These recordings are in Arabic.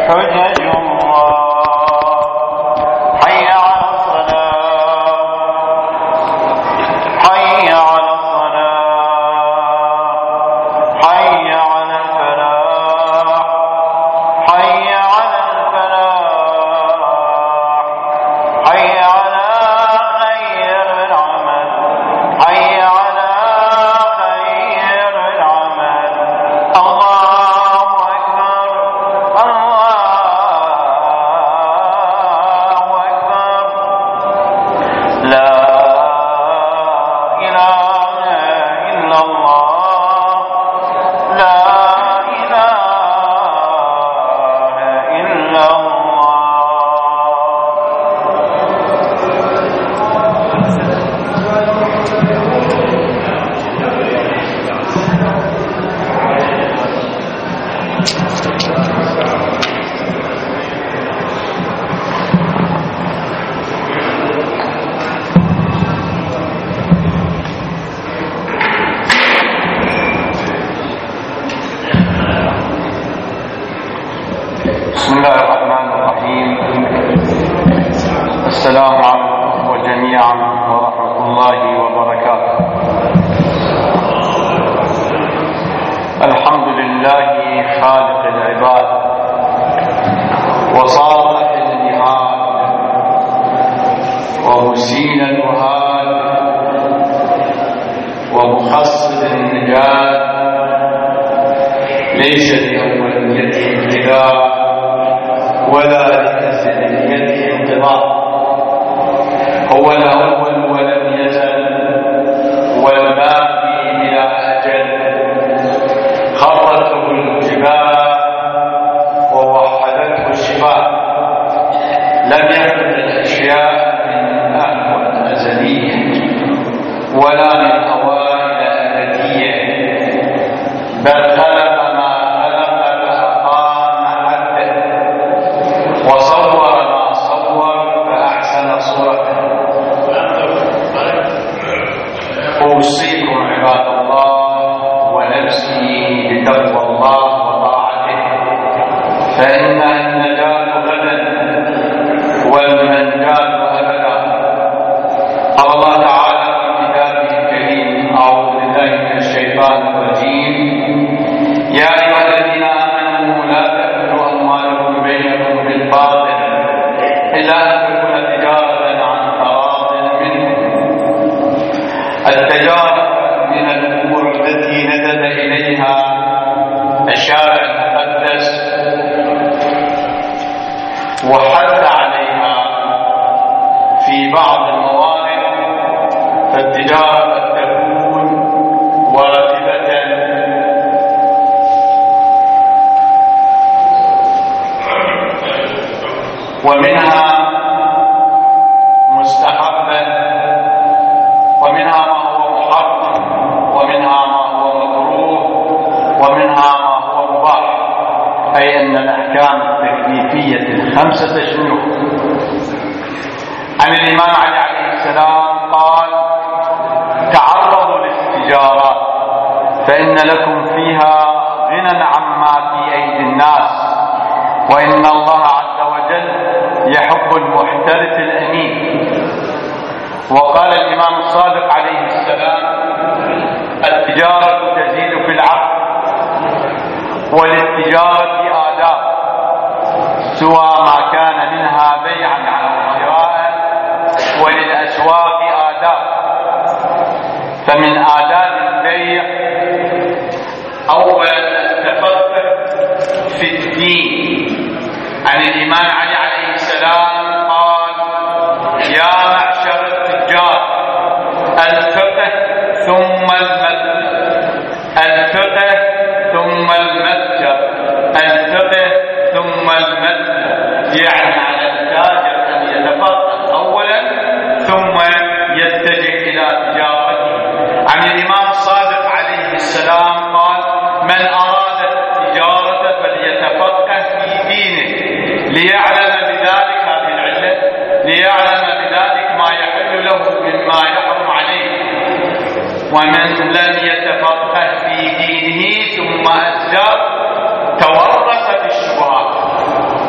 حجج الله. حي على الصلاة، حي على الصلاة، حي على الفلاح، حي على الفلاح، حي على خير العمل، حي على خير العمل. الله أكبر، الله أكبر. لا إله إلا الله، لا إله إلا الله. بسم الله الرحمن الرحيم. السلام عليكم جميعا ورحمة الله وبركاته. الحمد لله خالق العباد وصالح النهاد ومسين الوهاد ومخصص النجاة. ليس لأوليته ابتلاء ولا لأزليته انقضاء. هو الأول ولم يزل، والباقي بلا أجل. خرته الجبال ووحدته الشفاء. لم يخلق الأشياء من أهوى أزلية ولا من أوائل أبدية، بل خلق ما خلق فأقام حده، وصور ما صور فأحسن صورته. أوصيكم عباد الله ونفسي بتقوى الله وطاعته، فإن النجاة غدا والمنجاة أبدا. قال الله تعالى في كتابه الكريم: أعوذ بالله من الشيطان الرجيم: يا أيها الذين آمنوا لا تأكلوا أموالكم بينكم بالباطل إلا أن تكون تجارة عن تراض منكم. التجارة من الأمور التي ندب إليها الشارع المقدس وحث عليها في بعض الموارد، فالتجارة قد تكون واجبة ومنها مستحبة، ومنها ما هو محرم، ومنها ما هو مكروه، ومنها ما هو مباح. أي أن الأحكام التكليفية الخمسة شنو؟ عن الإمام علي عليه السلام قال: تعرضوا للتجارات فإن لكم فيها غنى عما في أيدي الناس، وإن الله عز وجل يحب المحترف الأمين. وقال الإمام الصادق عليه السلام: التجارة تزيد في العقل، وللتجارة آداب، سوى ما كان منها بيعا على شراء، وللأسواق آداب. فمن آداب البيع أولا التفقه في الدين. عن الإمام علي عليه السلام قال: يا معشر التجار، الفقه ثم المتجر، الفقه ثم المتجر، الفقه ثم المتجر. يعني على التاجر أن يتفقه أولا ثم يتجه إلى تجارته. عن الإمام الصادق عليه السلام قال: من أراد التجارة فليتفقه في دينه ليعلم بذلك، هذه العلة، ليعلم بذلك ما يحل له مما يحرم عليه. ومن لم يتفقه في دينه ثم أسلم تورط في الشبهات.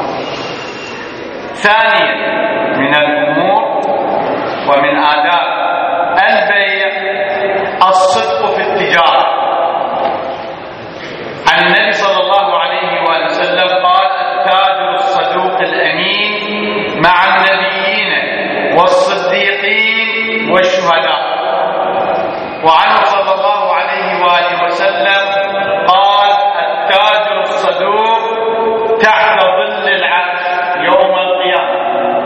وعنه صلى الله عليه وآله وسلم قال: التاجر الصدوق تحت ظل العرش يوم القيامة.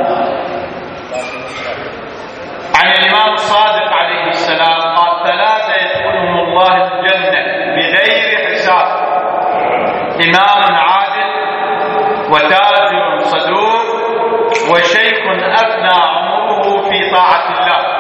عن الإمام الصادق عليه السلام قال: 3 يدخلهم الله الجنة بغير حساب: إمام عادل، وتاجر صدوق، وشيخ أفنى عمره في طاعة الله.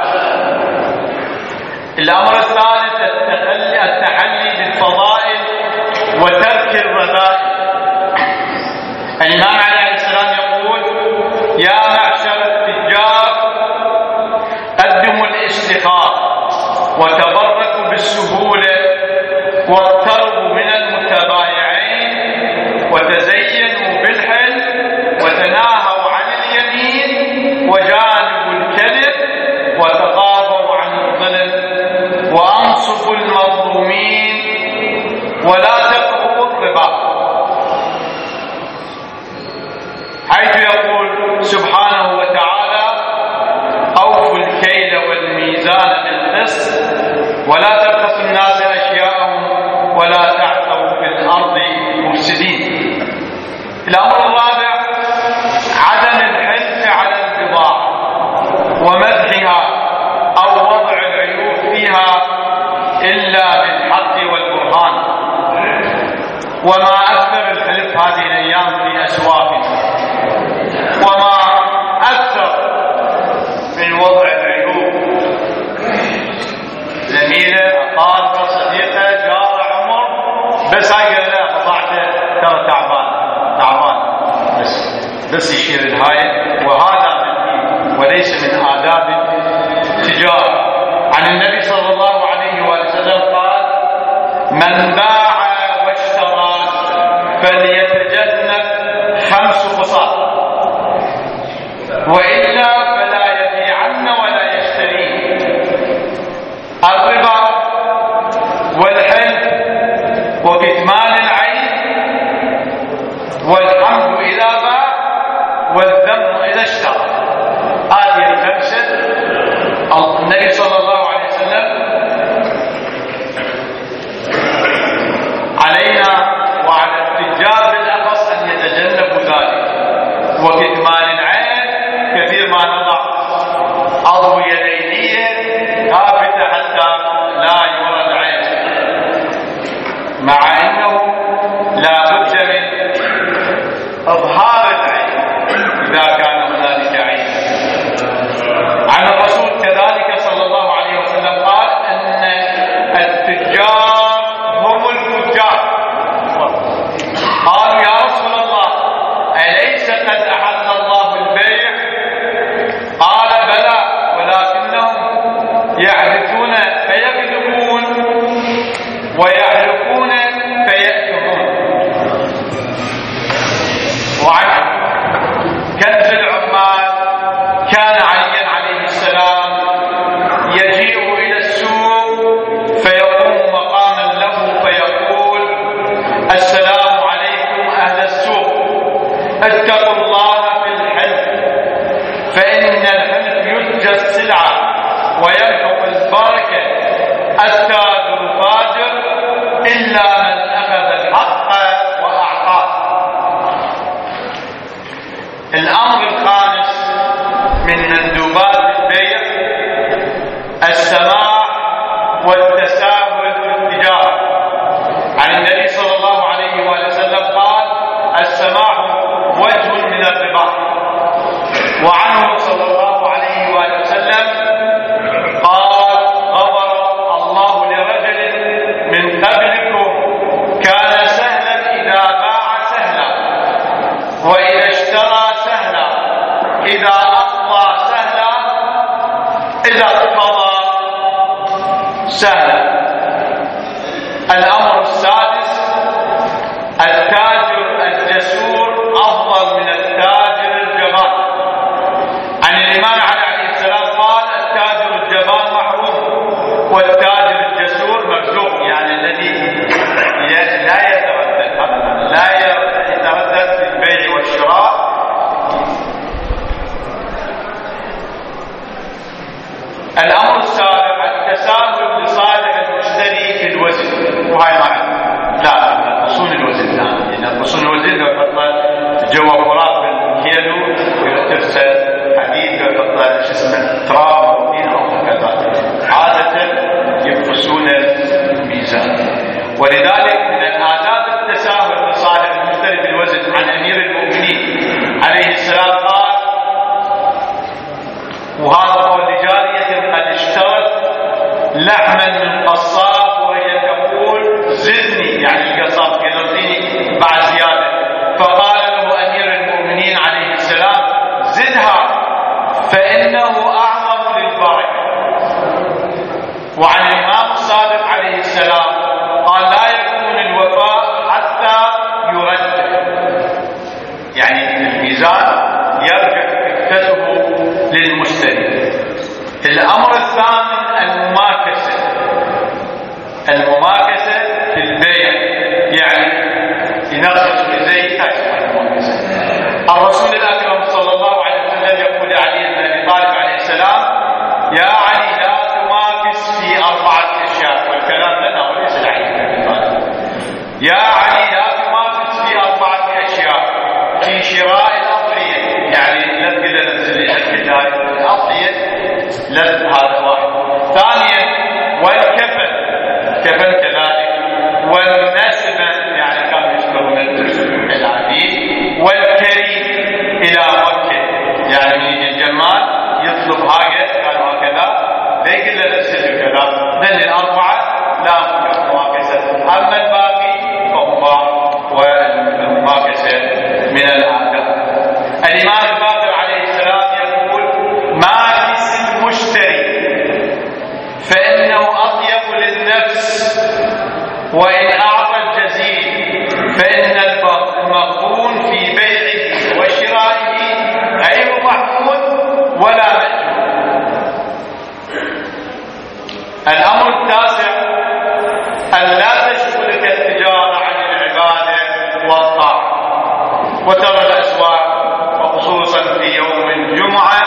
الأمر الثالث التحلي بالفضائل وترك الرذائل. الإمام عليه السلام يقول: يا معشر التجار قدموا الاستخار وتبركوا بالسهولة واقتربوا من المتبايعين وتزينوا بالحلم وتناهوا عن اليمين وجانبوا الكذب وتقاضوا عن الظلم وأنصفوا المظلومين ولا تقربوا الربا، حيث يقول سبحانه وتعالى: أوفوا الكيل والميزان بالقسط ولا تبخسوا الناس أشياءهم ولا تعثوا في الأرض مفسدين. الأمر الرابع عدم الحلف على البضاعة ومدحها أو وضع العيوب فيها إلا بالحق والبرهان. وما أكثر الحلف هذه الأيام في أسواقنا، وما أكثر من وضع العيوب. زميلة، أقاربة، صديقة، جار عمر، بس هاي قال لا بضاعته ترى تعبان بس يشير الهاي، وهذا من دين وليس من آداب التجارة. عن النبي صلى الله عليه وسلم قال: من باع واشترى فليتجنب 5 خصال، وإلا فلا يبيعن ولا يشتري: الربا والحلف وكتمان العين والحمد إذا باع والذم إذا اشترى. هذه ال5 النبي صلى الله عليه وسلم علينا وعلى التجار بالأخص أن يتجنبوا ذلك. وكتمان العين كثير ما نضع عضو يديه ثابتة حتى لا يرى العين، مع أنه لا بد من إظهار العين إذا كان هنالك عين. عن الرسول كذلك صلى الله عليه وسلم قال: أن التجار هم الفجار. قالوا: يا رسول الله، أليس قد أحل الله البيع؟ قال: بلى، ولكنهم يعرفون فيكذبون ويعرفون فيأثمون. وعن كنز العمال كان علي عليه السلام يجيء إلى السوق فيقوم مقاما له فيقول: السلام عليكم أهل السوق، اتقوا الله في الحلف، فإن الحلف يرجى السلعة ويمحق البركة، التاجر فاجر إلا من أخذ الحق وأعطاه. الأمر الخامس من مندوبات البيع السماح والتساهل في التجارة. عن النبي صلى الله عليه وسلم قال: السماح وجه من الربا. وعنه صلى الله عليه وسلم قال: غفر الله لرجل من قبلكم كان سهلا إذا باع سهلا، وإذا اشترى سهلا، إذا أقضى سهلا، إذا اقتضى سهلا. الأمر السادس التاجر الجسور أفضل من التاجر الجبان. عن الإمام عليه السلام قال: التاجر الجبان محروم، والتاجر الجسور مرزوق، يعني الذي لا يتردد في البيع والشراء. الأمر السابع التساهل بصاحب جوابرات بالكيلو ترسل حديد تراب او طين او هكذا، عاده ينقصون الميزان. ولذلك من الآداب التساهل لصاحب المشتري بالوزن. عن أمير المؤمنين عليه السلام قال، وهذا قول لجارية قد اشترت لحما من قصاب وهي تقول زدني، يعني القصاب يعطيني بعد زيادة، فقال له أمير المؤمنين عليه السلام زدها فإنه أعظم للبركة. وعن الإمام الصادق عليه السلام قال لا يكون الوفاء حتى يرد، يعني الميزان يرجع كفته للمشتري. الأمر الثامن المماكسة في البيع، يعني ينقص بزيت أشهر المماكسة. الرسول الأكرم صلى الله عليه وسلم يقول لعلي بن أبي طالب عليه السلام يا علي لا تماكس في 4 أشياء، والكلام لنا وليس لعلي بن أبي طالب. يا علي لا تماكس في 4 أشياء: في شراء الأضحية، يعني لا تقدر تنزل الأضحية لازم، هذا واحد. ثانيا والكفن كذلك، والنسبة يعني كانوا يشترون العبيد، والكريم إلى مكة، يعني من يجي الجمال يطلب حاجة كانوا هكذا لا يقدر ينزل كذا. من ال4 لا مماكسة. أما الباقي فهو والمماكسة من الآداب. الإمام الباقر عليه السلام يقول ماكس المشتري فإنه أطيب للنفس، وإن أعطى الجزيل فإن المغبون في بيعه وشرائه غير محمود ولا مأجور. الأمر التاسع أن لا تشغلك التجارة عن العبادة والطاعة. وترى الأسواق وخصوصا في يوم الجمعة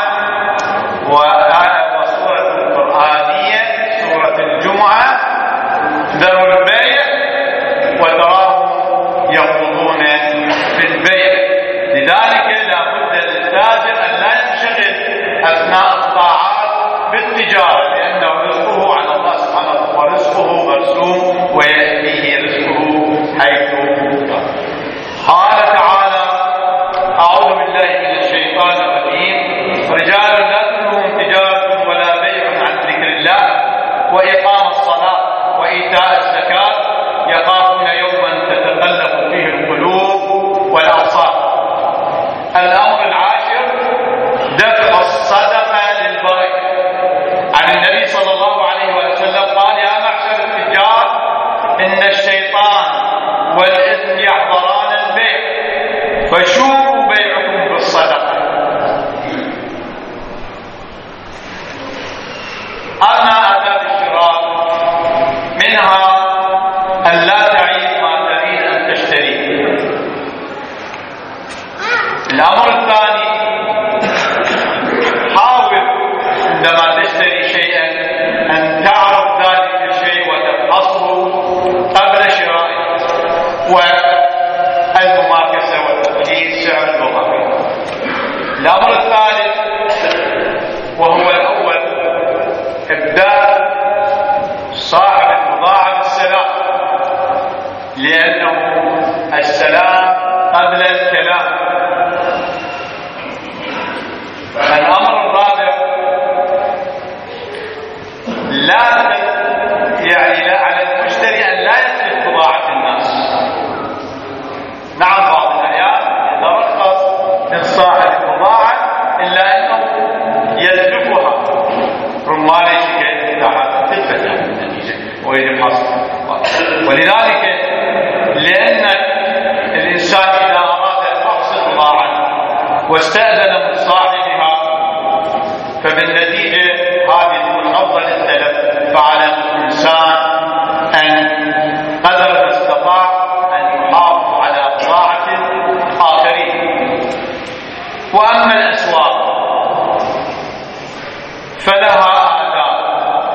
وسورة القرآنية سورة الجمعة ذروا البيع وتراهم يخوضون في البيع. لذلك لا بد للتاجر أن لا ينشغل أثناء الطاعات بالتجارة، لأنه رزقه على الله سبحانه وتعالى، ورزقه مرسوم ويأتيه رزقه حيث يقدر. قال تعالى أعوذ بالله من الشيطان الرجيم رجال لا تلههم تجارة ولا بيع عن ذكر الله وإقام الصلاة وإيتاء الزكاة يخافون يوما تتقلب فيه القلوب والأبصار. الأمر العاشر دفع الصدقة للبركة. عن النبي صلى الله عليه وسلم قال يا معشر التجار إن الشيطان والإثم يحضران البيع فشوفوا بيعكم بالصدقة. أما آداب الشراء منها أن لا تعيب ما تريد أن تشتريه. الأمر الثاني حاول عندما تشتري شيئا أن تعرف ذلك الشيء وتفحصه قبل شرائه، والمماكسة وتحديد سعر اللغوي. الأمر الثالث وهو الأول إبداء صاحب البضاعة بالسلام، لأنه السلام قبل الكلام. الأمر الرابع لا على المشتري أن لا يسلك بضاعة الناس. نعم بعض الأحيان يترخص من صاحب البضاعة إلا أنه يسلكها، رمانة شكاية تحت تثبت النتيجة ويجب حصرها. ولذلك لأن الإنسان إذا أراد أن يحصل بضاعة واستأذن من صاحبها فبالنتيجة هذه تكون أفضل السلف. فعلى الإنسان أن قدر ما استطاع أن يحافظ على بضاعة الآخرين. وأما الأسواق فلها آداب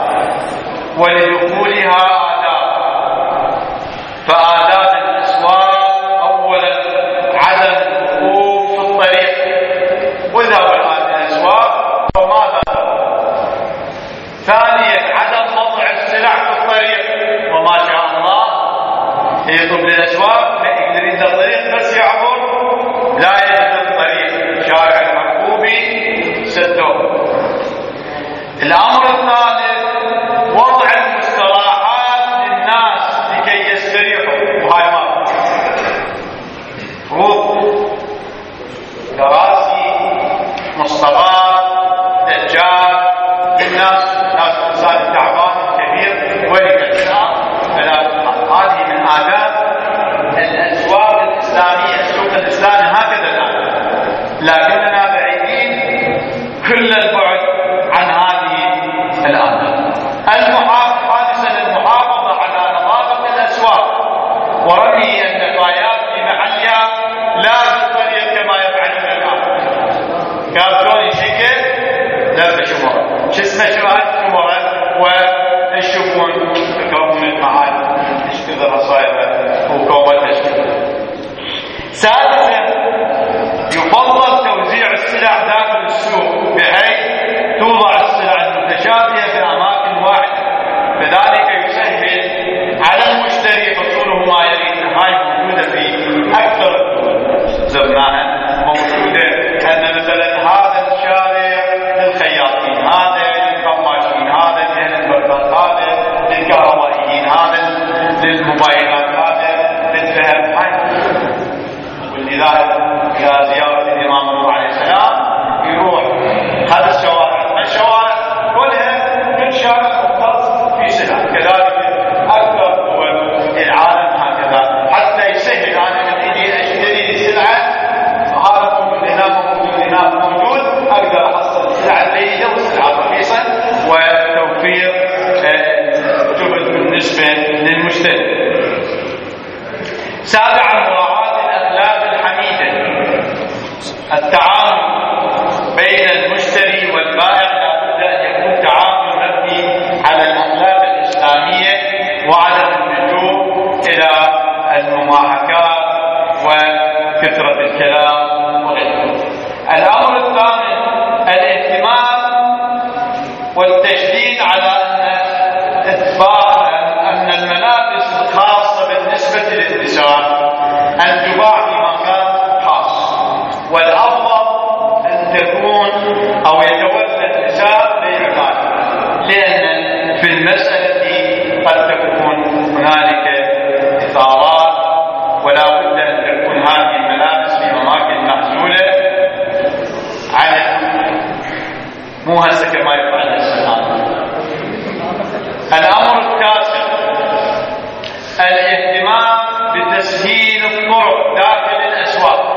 ولدخولها آداب. فآداب الأسواق أولا عدم الدخول شروط، كراسي، مصطبات، دجال للناس، الإنسان التعبان الكبير ولكالساء. هذه من آداب الأسواق الإسلامية. السوق الإسلامي هكذا الآن، لكننا بعيدين كل البعد عن هذه الآداب. حادثة المحافظة على نظافة الأسواق ورمي النفايات في محلها، لا بالطريق كما يفعلون الآن. كارتون يشكل لا شمرة، شو اسمه شمرة، ويشوفون يقربون المعاد ايش كثر صايره وكومتها ايش كثر. سادسا، يفضل توزيع السلع داخل السوق بحيث توضع السلع المتشابهة في أماكن واحدة، فذلك يسهل على المشتري حصوله ما يريد. هاي موجودة في أكثر الدول زرناها، موجودة أن مثلا هذا الشارع للخياطين، هذا للقماشين، هذا للبردات، هذا للكهربائيين، هذا للموبايلات، هذا للذهب. ولذلك إلى زيارة الإمام نوح عليه السلام يروح هذا الشوارع كلها من شارع مختص في سلع. كذلك أكثر دول العالم هكذا، حتى يسهل أنا من إيدي أشتري سلعة، هذا موجود هنا موجود هنا موجود، أقدر أحصل السلعة جيدة والسلعة رخيصة، وتوفير جهد بالنسبة للمشتري. سابعا، مراعاة الأخلاق الحميدة. التعامل بين المشتري والبائع لابد أن يكون تعامل مبني على الأخلاق الإسلامية وعدم اللجوء إلى المماحكات وكثرة الكلام وغيره. الأمر الثامن، الاهتمام والتشديد على أن الملابس الخاصة بالنسبة للنساء أن تباع في مكان خاص، والأفضل أن تكون أو يتولى النساء بإعمال، لأن في المسألة قد تكون هنالك إثارات، ولا بد أن تكون هذه الملابس في أماكن معزولة عن مو هسه كما يفعل السلام. الأمر التاسع، الاهتمام بتسهيل الطرق داخل الأسواق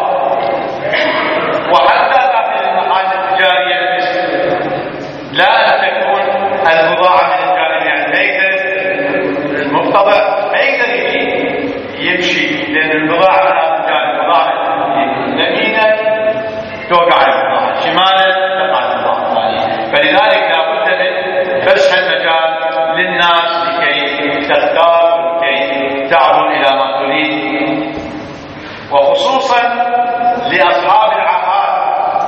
وحتى داخل المحال التجارية المسلمة، لا أن تكون البضاعة من الجانب، يعني المقتضى ما يقدر يمشي، لأن البضاعة من الجانب بضاعة يمينا توقع البضاعة، شمالا تقع البضاعة الثانية. فلذلك لا بد من فسح المجال للناس لكي تختار ولكي تعبر إلى ما تريد، وخصوصا لأصحاب العاهات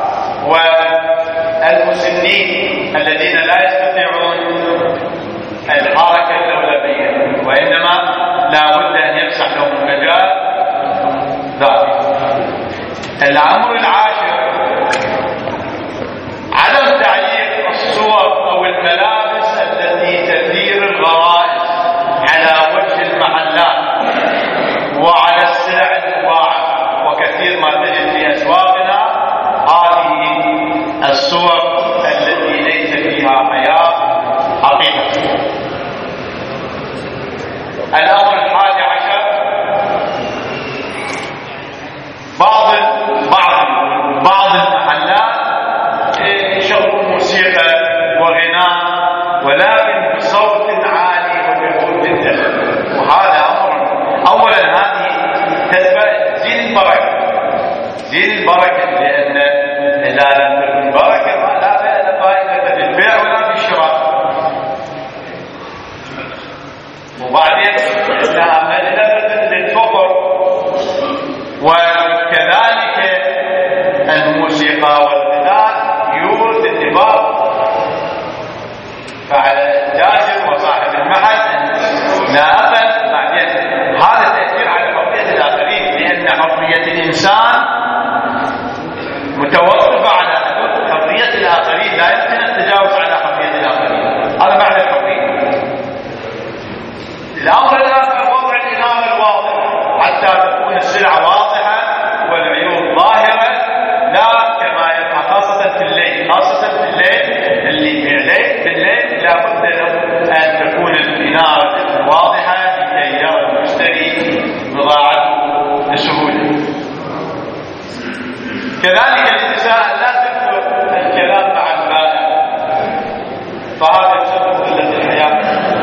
والمسنين الذين لا يستطيعون الحركة اللولبية، وإنما لا بد أن يفسح لهم المجال ذلك. الأمر العاشر، عدم تعليق الصور أو الملابس التي تثير الغرائز على وجه المحلات وعلى السلع المباعة، وكثير ما تجد في أسواقنا هذه الصور التي ليس فيها حياة حقيقة. الأمر الحادي عشر، بعض المحلات يشغلون موسيقى وغناء ولكن بصوت عالي وبحول الدخل، وهذا أمر أولا هذه تزيد البركة، لأن إذا لم تكن بركة لا فائدة في البيع ولا في الشراء. وبعدين إنها مجلبة للفقر، وكذلك الموسيقى والغناء يورث الدماغ، فعلى التاجر وصاحب المحل لا أقل. بعدين هذا تأثير على حرية الآخرين، لأن حرية الإنسان متوقفة على حدود حرية الآخرين، لا يمكن التجاوز على حرية الآخرين. هذا معنى الحرية. الأمر الآخر، وضع الإنارة الواضحة حتى تكون السلع واضحة كذلك النساء لا تكثر الكلام مع البائع، فهذا يسبب قلة الحياء.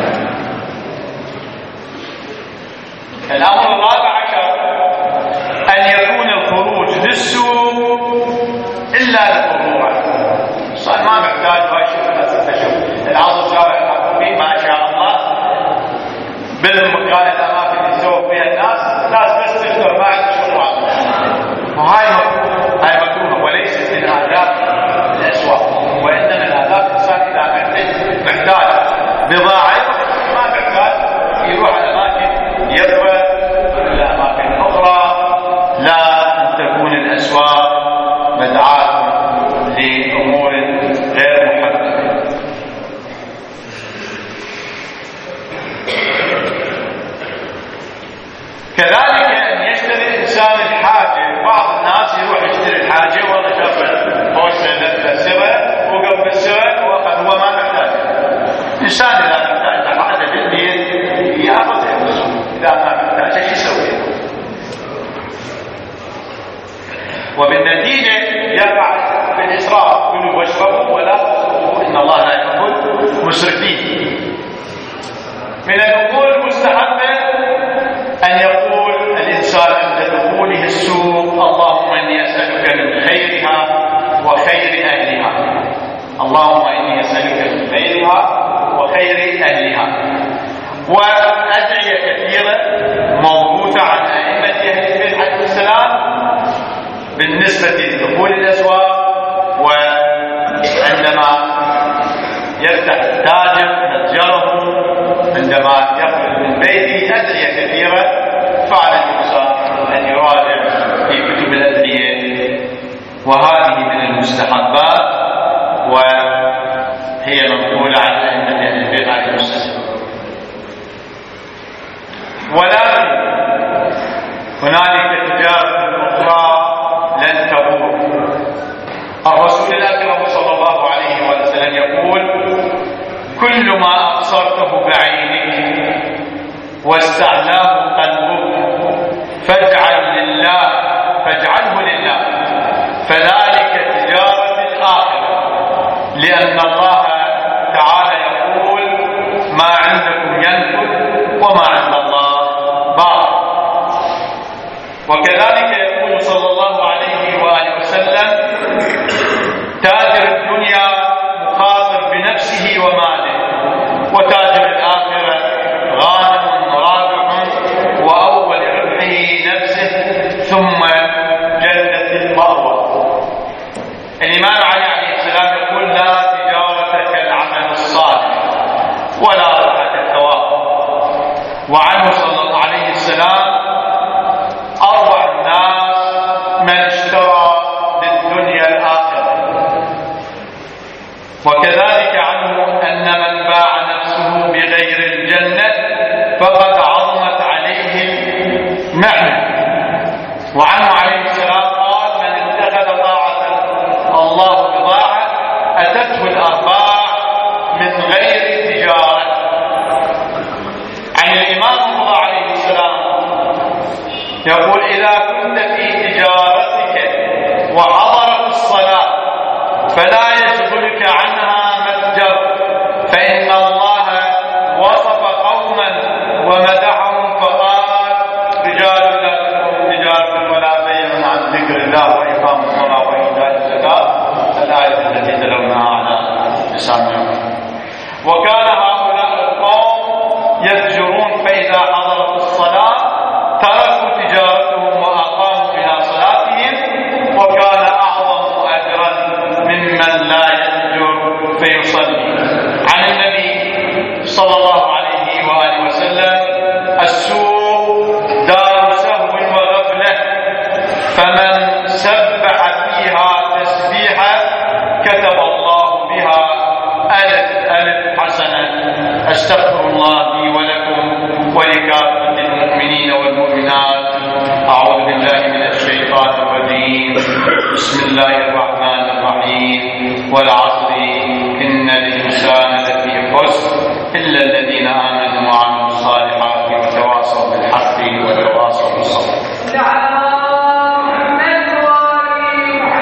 الأمر الرابع عشر أن يكون الخروج للسوق إلا للضرورة. صار ما محتاج واجب 6 أشهر، العصر شارع الحكومي ما شاء الله بالمكان الأماكن اللي يسوق فيها الناس بس تشتغل ما عندها شغل. وهاي مكروهة وليست من آداب الأسواق، وإنما الآداب الإنسان إذا محتاج بضاعة ما محتاج يروح على أماكن يذهب إلى أماكن أخرى، لا أن تكون الأسواق مدعاة لأمور غير محددة. كذلك أن يشتري الإنسان الحاجة. بعض الناس يروح يشتري الحاجة والله شاف موسم السبع وقف بالسبع وقد هو ما محتاج. الإنسان إذا محتاج حاجة بالبيت يأخذها، إذا ما محتاج ايش يسوي؟ وبالنتيجة يقع في الإسراف، كلوا واشربوا ولا تسرفوا إن الله لا يحب مسرفين. من الأمور المستحبة أن يقول الإنسان عند دخوله السوق اللهم إني أسألك من خيرها وخير أهلها، اللهم إني أسألك من خيرها وخير أهلها. وأدعية كثيرة موجودة عن أئمة أهل البيت عليه السلام بالنسبة لدخول الأسواق، وعندما يفتح التاجر متجره، عندما يخرج من بيته، أدعية كثيرة. فعلى الإنسان أن يراجع في كتب الأدعية، وهذه من المستحبات وهي منقولة عن أئمة أهل البيت عليه السلام. ولكن هنالك تجارة أخرى لن تبور. الرسول الأكرم صلى الله عليه وسلم يقول: كل ما أبصرته بعينك واستعلاه قلبك فاجعله لله، فذلك تجارة الآخرة، لأن الله تعالى يقول: ما عندكم ينفد وما عند الله باق. وكذلك يقول صلى الله عليه وآله وسلم: تاجر الدنيا مخاطر بنفسه وماله، وتاجر الآخرة غانم رابح، وأول ربحه نفسه ثم جلة المأوى. الإمام عليه السلام يقول: لا تجارة كالعمل الصالح ولا ربح الثواب. وعنه صلى الله عليه السلام: أروع الناس من اشترى بالدنيا الآخرة. وكذلك عنه أن من باع نفسه بغير الجنة فقد عظمت عليه المحنة. وعنه عليه السلام قال: من اتخذ طاعة الله بضاعة أتته الأرباح من غير تجارة. عن الإمام الله عليه السلام يقول: إذا كنت في تجارتك وحضرت الصلاة فلا يشغلك عنها متجر، فإن الله وصف قوما ومدحهم فقال: رجال لا تلههم تجارة ولا بيع عن ذكر الله وإقام الصلاة وإيتاء الزكاة، الآية التي تلوناها على لساننا. وكان هؤلاء القوم يفجرون، فإذا حضرت الصلاة تركوا تجارتهم وأقاموا بها صلاتهم، وكان أعظم أجرا ممن لا يفجر فيصلي. عن النبي صلى الله عليه وآله وسلم: السوق دار سهو وغفلة، فمن سبح فيها تسبيحا كتب الله بها ألف حسنة. أستغفر الله لي ولكم ولكافة المؤمنين والمؤمنات. أعوذ بالله من الشيطان الرجيم. بسم الله الرحمن الرحيم. والعصر إن الإنسان لفي خسر إلا الذين آمنوا وعملوا الصالحات وتواصوا بالحق وتواصوا بالصبر.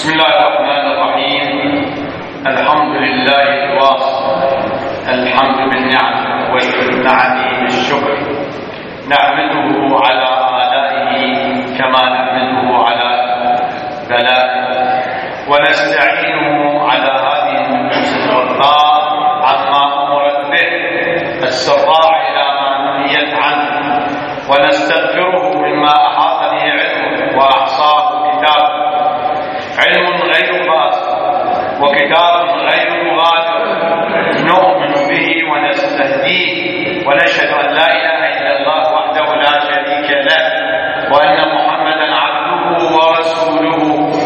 بسم الله الرحمن الرحيم. الحمد لله الواصل، الحمد بالنعم والنعم بالشكر، نحمده على آلائه كما نحمده على بلائه، ونستعينه على هذه النفوس الغراء عما أمرت به السراع إلى ما نهيت عنه، ونستغفره مما أحاط به علمه وأحصاه كتابه، علم غير قاصر وكتاب غير مغادر، نؤمن به ونستهديه ونشهد أن لا إله إلا الله وحده لا شريك له، وأن محمدا عبده ورسوله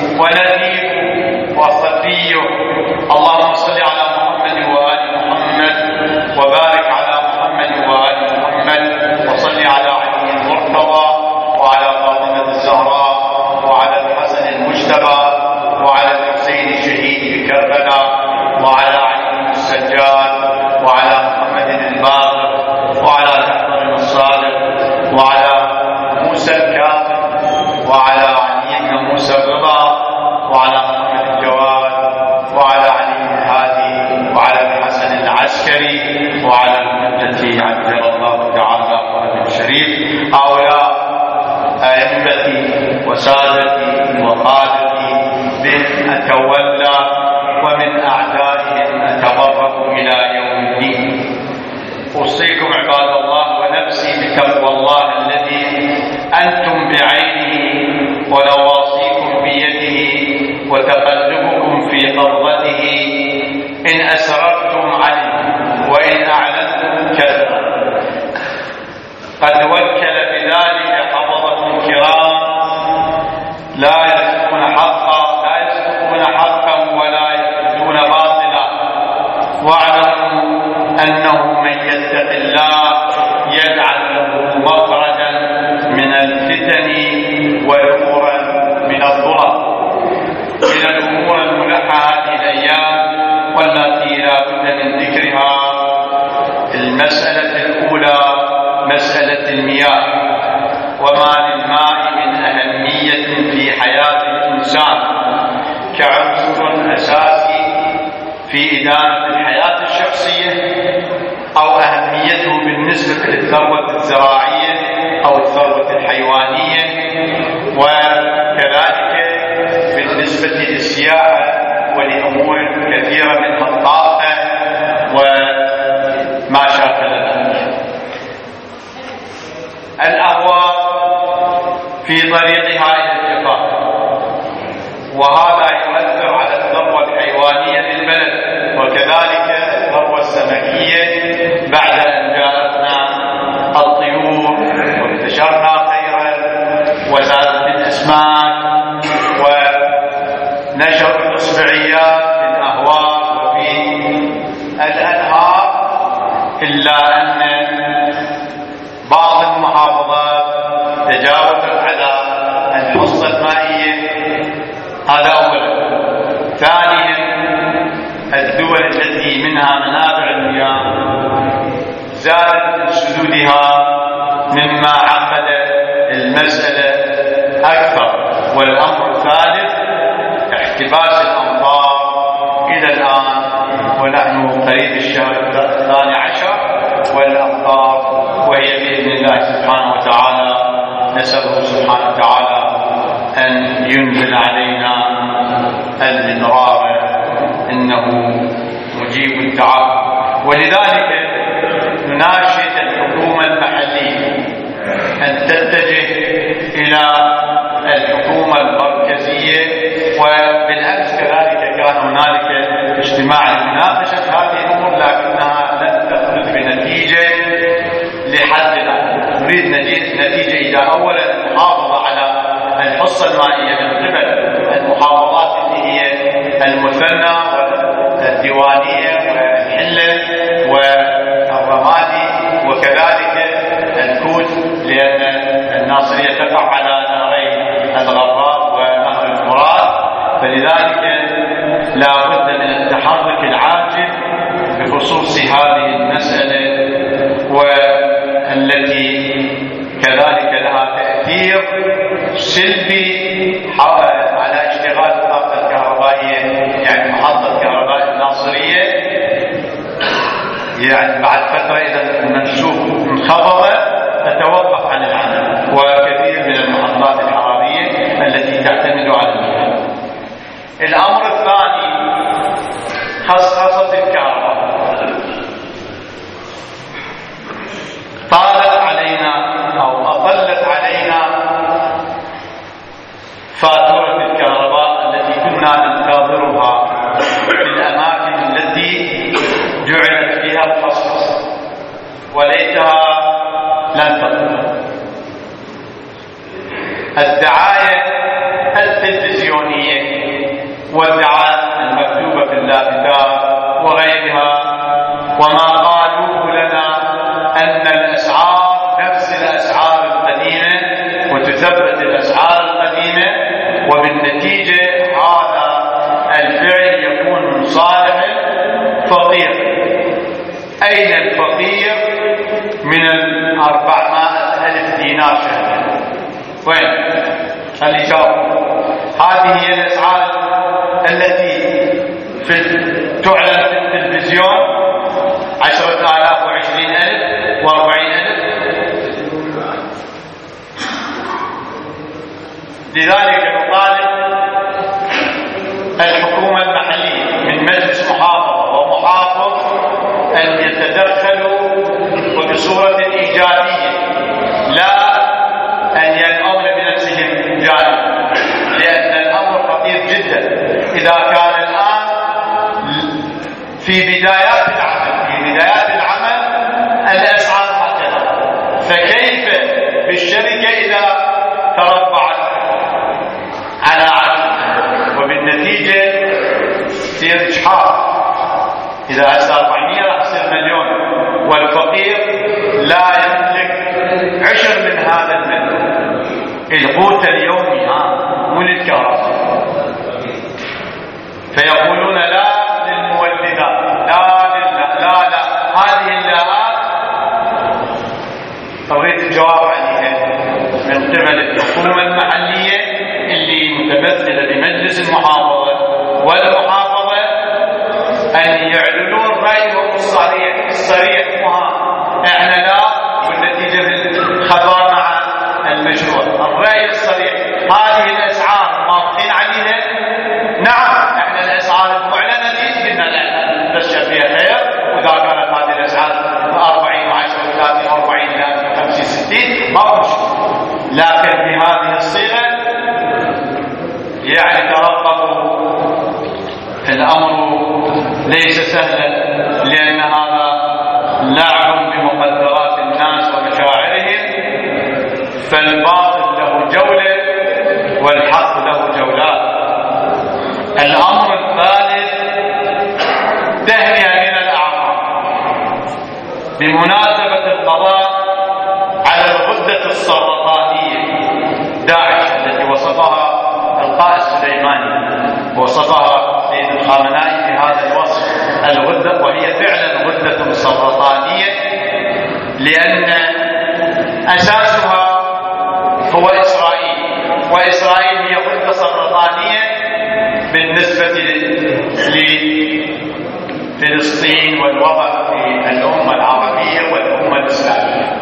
ونبيه وصفيه. اللهم صل على محمد وآل محمد، وبارك على محمد وآل محمد، وصل على علي المرتضى وعلى فاطمة الزهراء وعلى الحسن المجتبى وعلى الحسين الشهيد بكربلاء وعلى علي السجاد وعلى محمد الباقر وعلى جعفر الصادق وعلى موسى الكاظم وعلى علي بن موسى الرضا وعلى محمد الجواد وعلى علي الهادي وعلى الحسن العسكري وعلى المدة عجل الله تعالى فرجه الشريف. هؤلاء أئمتي وسادتي وقادتي بهم أتولى، ومن أعدائهم أتبرأ إلى يوم الدين. أوصيكم عباد الله ونفسي بتقوى الله الذي أنتم بعينه ونواصيكم بيده وتقلبكم في قبضته، إن أسررتم علم وإن أعلنتم كذب. قد وكل بذلك حفظة الكرام لا يسكون حقا ولا يكذبون باطلا، واعلموا أنه من يتق الله يجعل له مخرجا من الفتن ونورا من الظلم. من الأمور الملحة هذه الأيام والتي لا بد من ذكرها المسألة الأولى، مسألة المياه، وما للماء من أهمية في حياة الإنسان كعنصر أساسي في إدارة الحياة الشخصية، أو أهميته بالنسبة للثروة الزراعية أو الثروة الحيوانية، وكذلك بالنسبة للسياحة ولأمور كثيرة منها الطاقة وما شاكل ذلك. الأهواء في طريقها إلى الجفاف، وهذا يؤثر على الثروة الحيوانية للبلد، وكذلك الثروة السمكية بعد أن جاءتنا الطيور وانتشرنا خيرا وزادت الأسماك ونشر الإصبعيات في الأهواء وفي الأنهار، إلا أن بعض المحافظات تجاوزت على الحصة المائية. هذا أولا. ثانيا، الدول التي منها منابع المياه زادت من سدودها مما عقد المسألة أكثر. والأمر الثالث، احتباس الأمطار إلى الآن ونحن قريب الشهر 12، والأمطار وهي بإذن الله سبحانه وتعالى. نسأله سبحانه وتعالى أن ينزل علينا المدرار، إنه مجيب الدعاء. ولذلك نناشد الحكومة المحلية أن تتجه إلى الحكومة المركزية. وبالأمس كذلك كان هنالك اجتماع لمناقشة هذه الأمور، لكنها لن تخرج بنتيجة لحدنا. نريد نتيجة إذا أولا المحافظة على الحصة المائية من قبل المحافظات اللي هي المثنى والديوانية والحلة والرمادي، وكذلك الكوت، لأن الناصرية تقع على نهري الغراء ونهر الفرات. فلذلك لا بد من التحرك العاجل بخصوص هذه المسألة، والتي كذلك لها تأثير سلبي على اشتغال الطاقة يعني بعد فترة إذا المنسوب انخفض تتوقف عن العمل، وكثير من المحطات الحرارية التي تعتمد على المياه. الأمر الثاني خصخصة الكهرباء. طالت علينا أو أطلت علينا فاتورة الكهرباء التي كنا ننتظرها في الأماكن التي جعلت فيها الخصخصة، وليتها لن تطلع. الدعاية التلفزيونية والدعاية المكتوبة في اللافتات وغيرها، وما قالوه لنا أن الأسعار نفس الأسعار القديمة وتثبت الأسعار القديمة، وبالنتيجة هذا الفعل يكون من صالح الفقير. أين الفقير من 400,000 دينار شهريا؟ وين؟ خلي يجاوب. هذه هي الأسعار التي تعلن في التلفزيون، 10,000 و20,000 و40,000. لذلك نطالب الحكومة المحلية من مجلس محافظة ومحافظ أن يتدخلوا وبصورة إيجابية، لا أن ينأون بنفسهم جانب، لأن الأمر خطير جدا. إذا كان الآن في بدايات العمل الأسعار هكذا، فكيف بالشركة إذا تربعت على عدد، وبالنتيجة تصير إجحاف. إذا هسه 400 راح يصير مليون، والفقير لا يملك 10 من هذا المليون. القوت اليومي مو للكهرباء. فيقولون لا للمولدات، لا هذه اللاءات أريد الجواب عليها من قبل الحكومة المحلية اللي متمثلة بمجلس المحافظة والمحافظة، أن يعلنون رأيهم الصريح احنا لا، والنتيجة بالخطأ مع المشروع. الرأي الصريح، هذه الأسعار موافقين عليها؟ نعم، احنا الأسعار المعلنة دي قلنا لا نبشر فيها خير، وإذا كانت هذه الأسعار 40 و10 و30 و40 ل 50 60 ما مشكلة. لكن بهذه الصيغة يعني ترقبوا، الأمر ليس سهلا، لأن هذا لعب بمقدرات الناس ومشاعرهم، فالباطل له جولة والحق له جولات. الأمر الثالث تهنئة من الأعمار بمناسبة القضاء على الغدة السرطانية داعش التي وصفها القائد السليماني، وصفها سيد الخامنائي بهذا الوصف الغدة، وهي فعلا غدة سرطانية، لأن أساسها هو إسرائيل، وإسرائيل هي غدة سرطانية بالنسبة لفلسطين والوضع في الأمة العربية والأمة الإسلامية.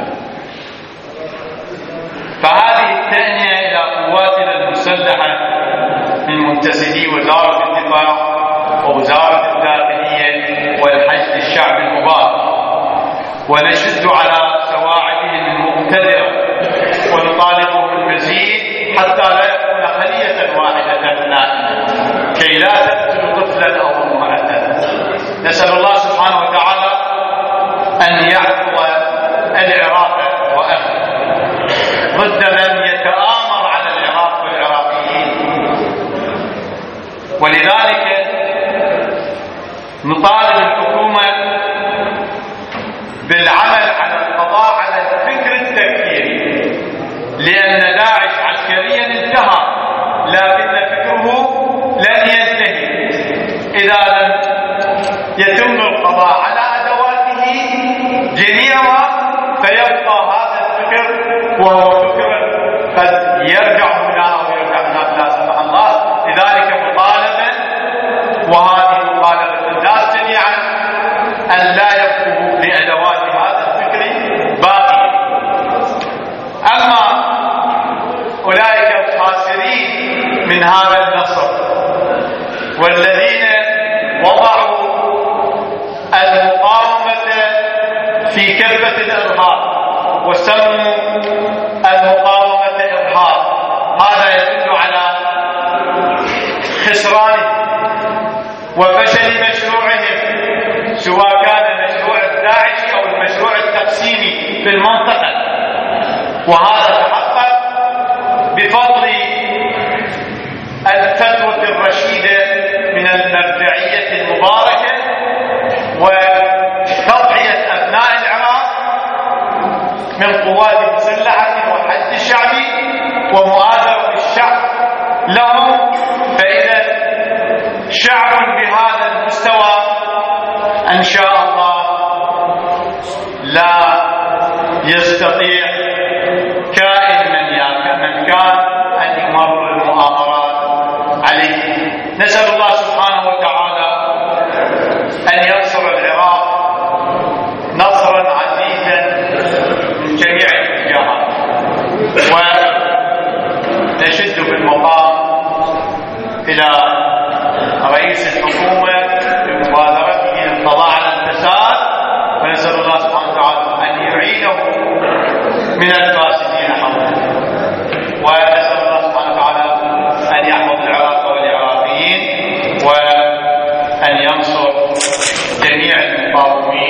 فهذه التهنئة إلى قواتنا المسلحة من منتسبي وزارة الدفاع ووزارة الداخلية والحشد الشعبي المبارك، ونشد على سواعدهم المقتدرة ونطالبهم بالمزيد حتى لا يكون خلية واحدة نائمة كي لا تقتل طفلا أو امرأة. نسأل الله سبحانه وتعالى أن يعفو العراق وأهله ضد من يتآمر على العراق والعراقيين. ولذلك نطالب الحكومة بالعمل على القضاء على الفكر التكفيري، لأن داعش عسكريا انتهى، لكن فكره لن ينتهي إذا لم يتم القضاء على أدواته جميعها، فيبقى هذا الفكر وهو فكر قد يرجع هنا أو يرجع هناك لا سمح الله. لذلك مطالبة، وهذه مطالبة الناس جميعا، أن لا يبقوا والذين وضعوا المقاومة في كفة الإرهاب وسموا المقاومة إرهاب، هذا يدل على خسرانهم وفشل مشروعهم، سواء كان المشروع الداعشي أو المشروع التقسيمي في المنطقة، وهذا تحقق بفضل الفتوى الرشيدة من المرجعية المباركة وتضحية أبناء العراق من قوات مسلحة وحد الشعبي ومؤازرة الشعب لهم. فإذا شعب بهذا المستوى إن شاء الله لا يستطيع كائن من كان أن يمر المؤامرات عليه. نسأل الله سبحانه وتعالى أن ينصر العراق نصرا عزيزا من جميع الاتجاهات، ونشد بالمقام إلى رئيس الحكومة بمبادرته للقضاء على الفساد، ونسأل الله سبحانه وتعالى أن يعينه من الفاسدين حوله، ونسأل الله سبحانه وتعالى أن يحفظ العراق والعراقيين وأن ينصر جميع المقاومين.